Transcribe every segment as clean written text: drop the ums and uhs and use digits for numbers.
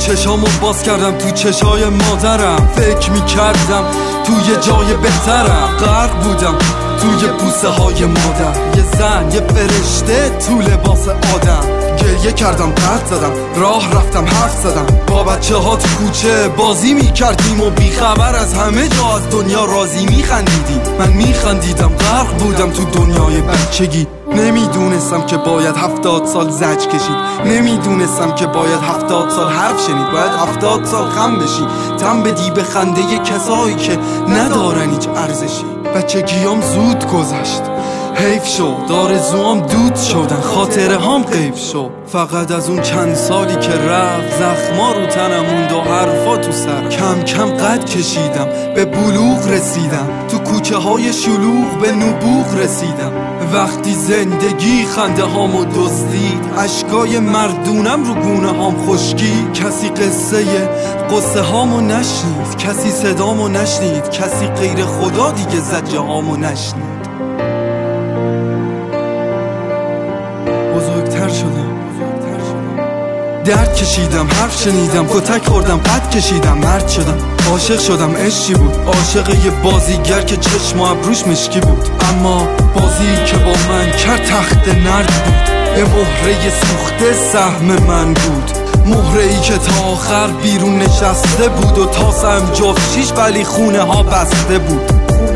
چشامو باز کردم تو چشای مادرم، فکر میکردم توی جای بهترم، غرق بودم توی بوسه های مادر، یه زن یه فرشته تو لباس آدم. گریه کردم، قد زدم، راه رفتم، حرف زدم، با بچه ها تو کوچه بازی میکردیم و بیخبر از همه جا از دنیا راضی میخندیدیم. من میخندیدم، غرق بودم تو دنیای بچگی. نمیدونستم که باید 70 سال زج کشید، نمیدونستم که باید 70 سال حرف شنید، باید 70 سال خم بشی، تم بدی به خنده کسایی که ندارن هیچ ارزشی. بچگیام زود گذشت، حیف شد، آرزوام دود شدن، خاطره هم غیب شد. فقط از اون چند سالی که رفت زخما رو تنم موند و حرفا تو سر. کم کم قد کشیدم، به بلوغ رسیدم، تو کوچه های شلوغ به نبوغ رسیدم. وقتی زندگی خنده هامو دزدید، اشکای مردونم رو گونه هام خشکی. کسی قصه هامو نشنید، کسی صدامو نشنید، کسی غیر خدا دیگه زجه هامو نشنید. بزرگتر شدم، درد کشیدم، حرف شنیدم، کتک خوردم، قد کشیدم، مرد شدم، عاشق شدم، عشقی بود، عاشق یه بازیگر که چشم و ابروش مشکی بود. اما بازی که با من کرد تخت نرد بود، یه مهره سوخته سهم من بود، مهره‌ای که تا آخر بیرون نشسته بود و تاسم جفت شیش ولی خونه ها بسته بود.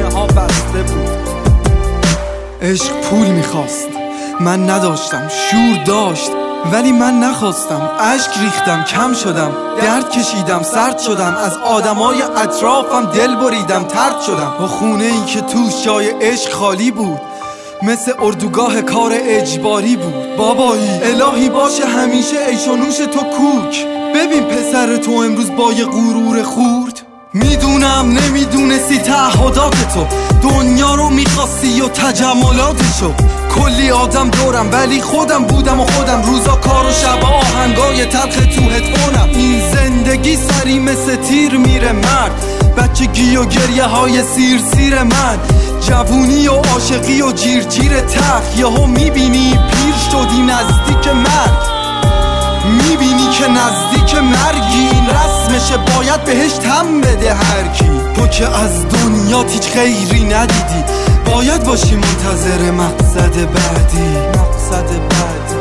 عشق پول میخواست، من نداشتم، شور داشت ولی من نخواستم. اشک ریختم، کم شدم، درد کشیدم، سرد شدم، از آدمای اطرافم دل بریدم، طرد شدم. با خونه ای که توش جای عشق خالی بود، مثل اردوگاه کار اجباری بود. بابایی الهی باشه همیشه عیش و نوش تو کوک. ببین پسر تو امروز با یه غرور خورد. میدونم نمیدونستی تعهدات تو، دنیا رو میخواستی و تجملاتشو. کلی آدم دورم ولی خودم بودم و خودم، روزا کار و شب آهنگای تلخ تو هدفونم. این زندگی سری مثل تیر میره مرد، بچگی و گریه های سیر من، جوونی و عاشقی و جیر تخت. یهو میبینی پیر شدی نزدیک مرگ، میبینی که نزدیک مرگی، این رسمشه باید بهش تم بده هرکی. تو که از دنیا هیچ خیری ندیدی، باید باشی منتظر مقصد بعدی.